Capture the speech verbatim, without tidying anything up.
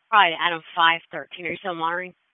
Probably Adam five thirteen. Are you still monitoring?